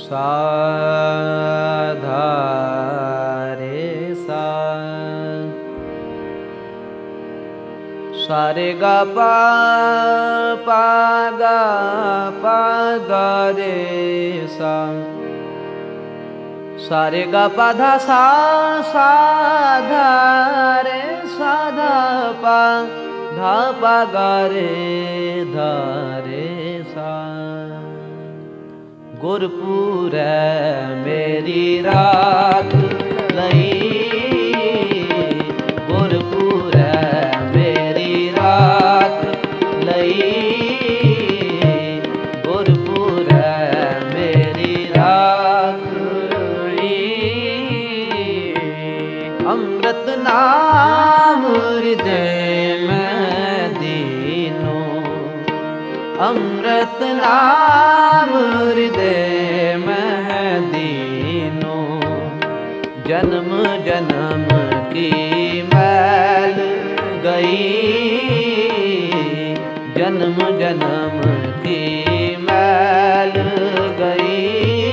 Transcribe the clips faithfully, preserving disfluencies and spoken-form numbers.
सा धा रे सा सा रे गा पा पा गा पा गा रे सा सा रे गा पा धा सा सा धा रे सा धा पा धा पा गा रे धा रे सा। गुरपुरै मेरी राख लई, गुरपुरै मेरी राख लई, गुरपुरै मेरी राख लई। अमृत नाम हृदय में दीनो, अमृत नाम हृदय में दीनो। जन्म जन्म की मैल गई, जन्म जन्म की मैल गई।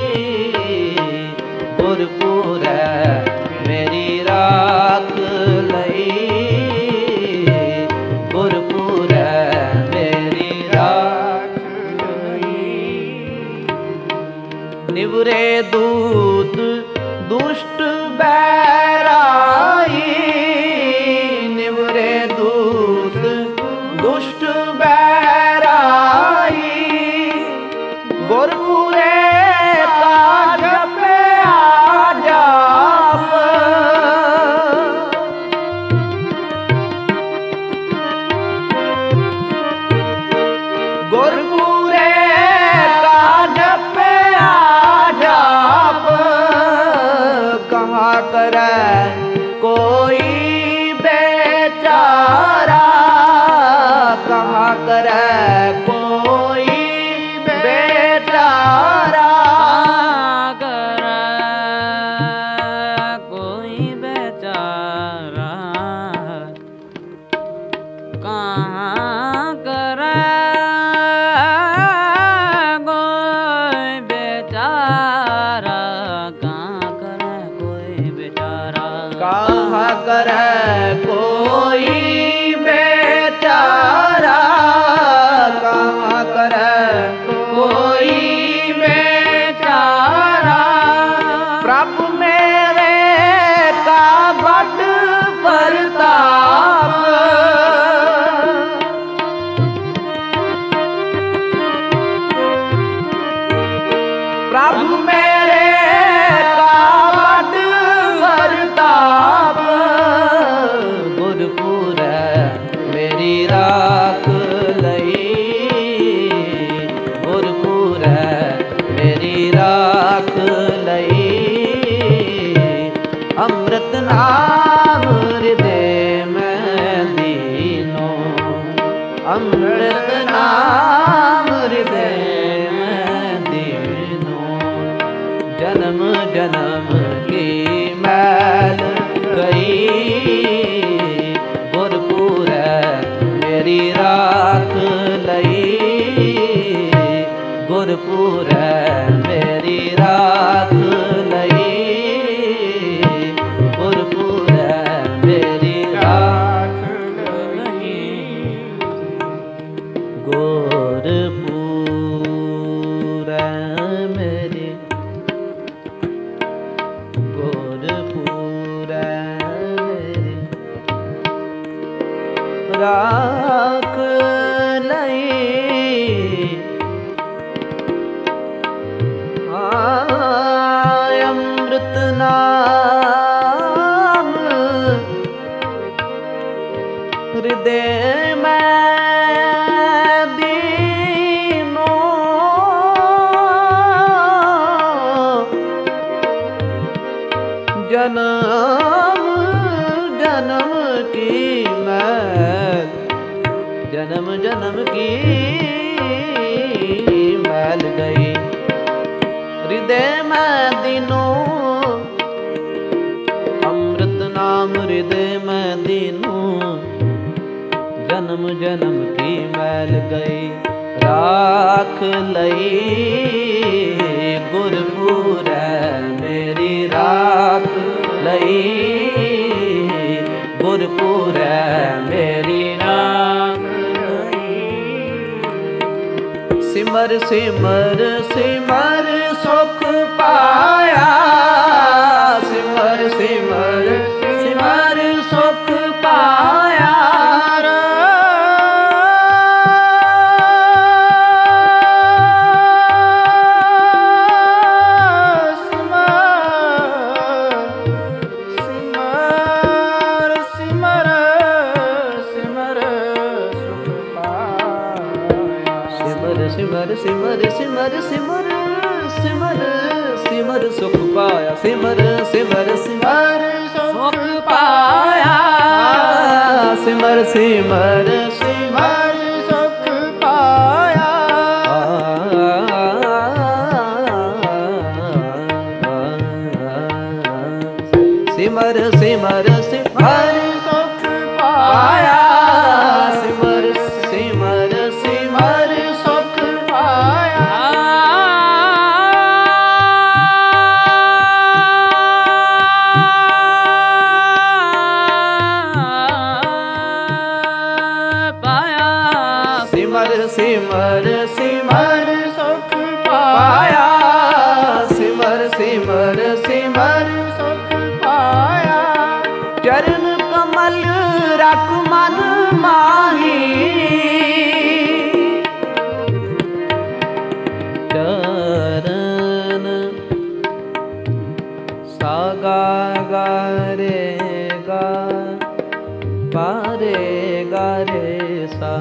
गुरपुरै मेरी राख लई, गुरपुरै मेरी राख लई। निवरे दूत दुष्ट बैराई, निवरे दूत दुष्ट बैराई। गुरपुरे का जपया जाप, गुरपुरे का जपया जाप। कहाँ करे कोई बेचारा, कहाँ करे कोई बेचारा, करे कोई बेचारा। कहाँ करे कोई बेचारा, कहाँ करे कोई बेचारा। कहाँ करे कोई बेचारा, कहाँ करे कोई बेचारा। प्रभु मेरे का बड़ प्रताप, प्रभु मेरे का बड़ प्रताप। गुरपुरै मेरी राख लई, गुरपुरै मेरी राख लई। अमृत नाम हृदय में दीनो, अमृत नाम हृदय में दीनो। जन्म जन्म की मैल गई, गुरपुरै मेरी राख लई, गुरपुरै मेरी राख लई, गुरपुरै मेरी राख लई। गुरपुरै मेरी, गुरपुरै मेरी राख लई। अमृत नाम हृदय में दीनो। जन्म जन्म की मैल, जन्म जन्म की मैल गई। हृदय में दीनो, अमृत नाम हृदय में दीनो। जन्म जन्म की मैल गई राख लई, गुरपुरै ਗੁਰਪੁਰੈ ਮੇਰੀ ਰਾਖ ਲਈ, ਗੁਰਪੁਰੈ ਮੇਰੀ ਰਾਖ ਲਈ। ਸਿਮਰ ਸਿਮਰ ਸਿਮਰ ਸੁਖ ਪਾਇਆ, ਸਿਮਰ ਸਿਮਰ ਸਿਮਰ ਸੁਖ ਪਾਇਆ। ਸਿਮਰ ਸਿਮਰ ਸਿਮਰ ਸਿਮਰ ਸਿਮਰ ਸਿਮਰ ਸੁਖ ਪਾਇਆ, ਸਿਮਰ ਸਿਮਰ ਸਿਮਰ ਸੁਖ ਪਾਇਆ, ਸਿਮਰ ਸਿਮਰ ਸਿਮਰ ਸੁਖ ਪਾਇਆ। ਸਿਮਰ ਸਿਮਰ ਸਿਮਰ ਸੁਖ ਪਾਇਆ, ਸਿਮਰ ਸਿਮਰ ਸਿਮਰ ਸੁਖ ਪਾਇਆ। ਸਿਮਰ ਸਿਮਰ ਸਿਮਰ ਸੁਖ ਪਾਇਆ, ਸਿਮਰ ਸਿਮਰ ਸਿਮਰ ਸੁਖ ਪਾਇਆ। ਚਰਨ ਕਮਲ ਰਖ ਮਨ ਮਾਹੀ, ਚਰਨ ਸਾਗਾ ਗਾ ਰੇ ਗਾ ਪਾਰੇ ਗਾ ਰੇ ਸਾ।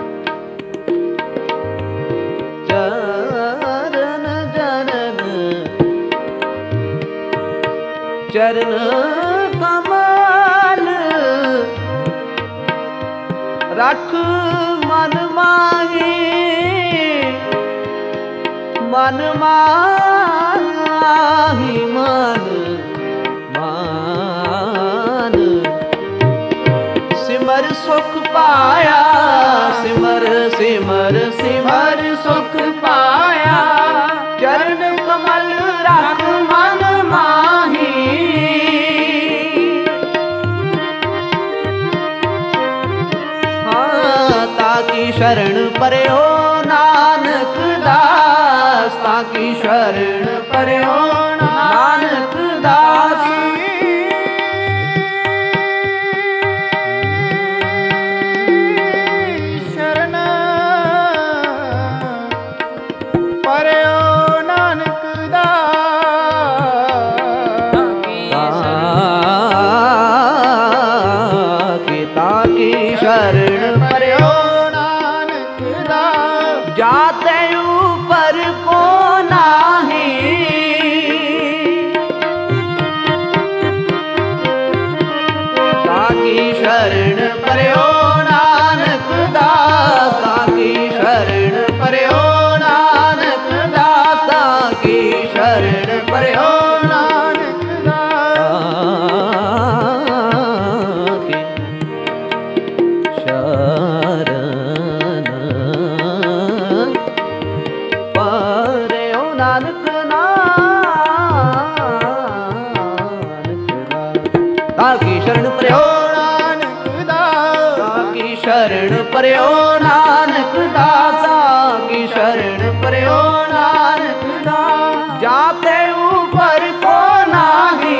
ਚਰਨ ਚਰਨ ਚਰਨ ਕਮਲ ਰਖ ਮਨ ਮਾਹੀ, ਮਨ ਮਾਹੀ ਮਨ ਮਾਨ। ਸਿਮਰ ਸੁਖ ਪਾਇਆ, ਸਿਮਰ ਸਿਮਰ ਸਿਮਰ ਸੁਖ ਪਾਇਆ। ਚਰਨ ਕਮਲ ਰਖ ਮਨ ਮਾਹੀ, ਹਾਂ ਤਾਕੀ ਸ਼ਰਨ ਪਰਿਓ ਨਾਨਕ ਦਾਸ, ਤਾਕੀ ਸ਼ਰਨ ਪਰਿਓ ਨਾਨਕ ਦਾਸ। शरण पर्यो नानक दास, जाते ऊपर को नाही। ताकी शरण पर्यो नानक दास, ताकी शरण पर्यो नानक दास, ताकी शरण पर्यो नानक दास। ताकी शरण पर्यो नानक दास, ताकी शरण पर्यो नानक दास, ताकी शरण पर्यो नानक दास। जाते ऊपर को नाही,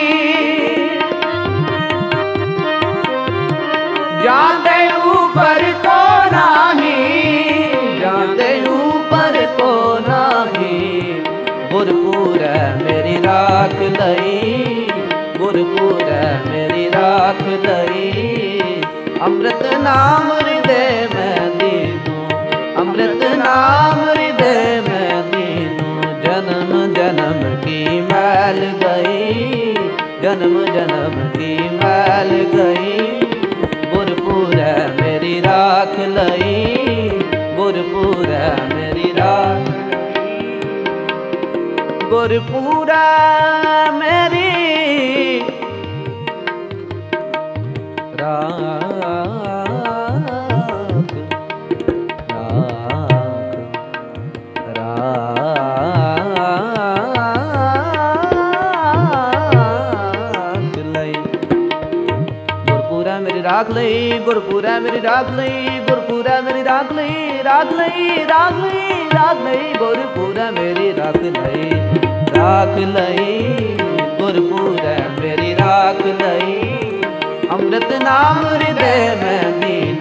जाते ऊपर को नाही, जाते ऊपर को नाही। गुरपुरै मेरी राख लई, गुरपुरै मेरी राख लई। अमृत नाम हृदय में दीनू, अमृत नाम हृदय में दीनू। जन्म जन्म की मैल गई, जन्म जन्म की मैल गई। गुरपुरै मेरी राख लई, गुरपुरै मेरी राख लई। गुरपुरै मेरी राख राख राख ਰਾਖ ਲਈ ਗੁਰਪੁਰੈ ਮੇਰੀ ਰਾਖ ਲਈ ਗੁਰਪੁਰੈ ਮੇਰੀ ਰਾਖ ਲਈ ਰਾਖ ਲਈ ਰਾਖ ਲਈ ਰਾਖ ਲਈ ਗੁਰਪੁਰੈ ਮੇਰੀ ਰਾਖ ਲਈ ਰਾਖ ਲਈ ਗੁਰਪੁਰੈ ਮੇਰੀ ਰਾਖ ਲਈ ਅੰਮ੍ਰਿਤ ਨਾਮ ਹਿਰਦੇ ਮੈਂ